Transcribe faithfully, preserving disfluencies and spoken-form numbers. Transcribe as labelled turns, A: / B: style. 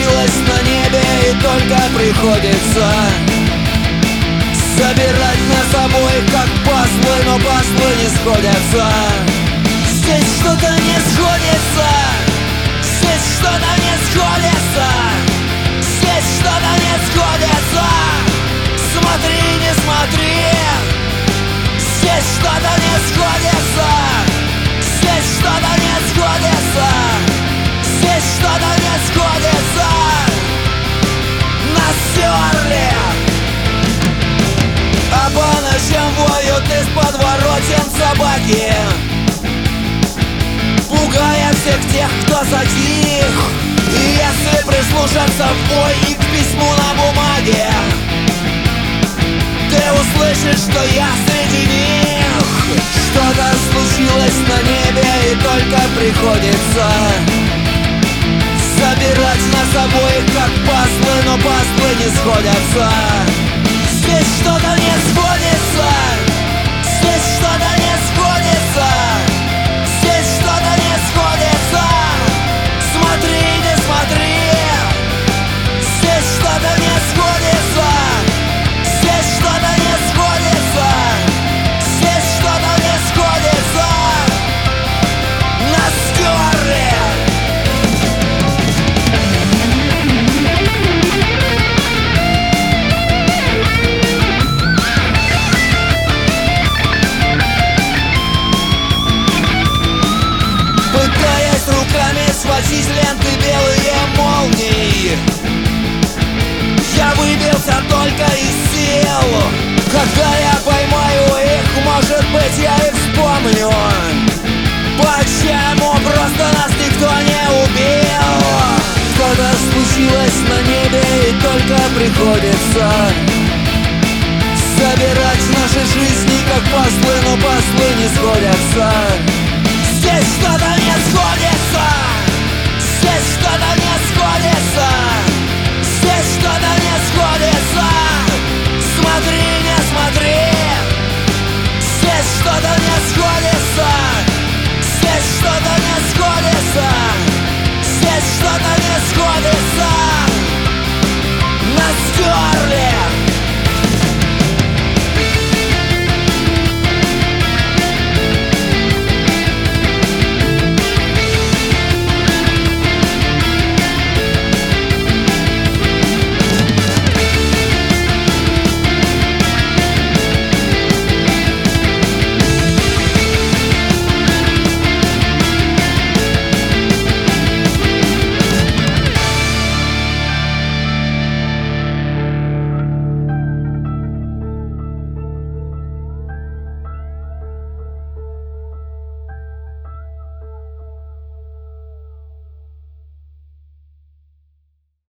A: случилось на небе, и только приходится собирать нас обоих как пазлы, но пазлы не сходятся. Здесь что-то не сходится, здесь что-то не сходится, здесь что-то не сходится. Смотри, не смотри, здесь что-то не сходится, здесь что-то не сходится, здесь что-то не сходится. Нас стерли, а по ночам воют из подворотен собаки, пугая всех тех, кто затих. И если прислушаться в бой и к письму на бумаге, ты услышишь, что я среди них. Что-то случилось на небе, и только приходится собирать нас обоих как пазлы, но пазлы не сходятся. Здесь что-то не сходится, здесь что-то не сходится, здесь что-то не сходится. Смотри, не смотри, здесь что-то не сходится, здесь что-то не сходится, здесь что-то не сходится. Нас стерли. Пытаясь руками схватить ленты белые молнии, я выбился только из сил. Когда я поймаю их, может быть, я и вспомню, почему просто нас никто не убил. Что-то случилось на небе, и только приходится собирать наши жизни как пазлы, но пазлы не сходятся.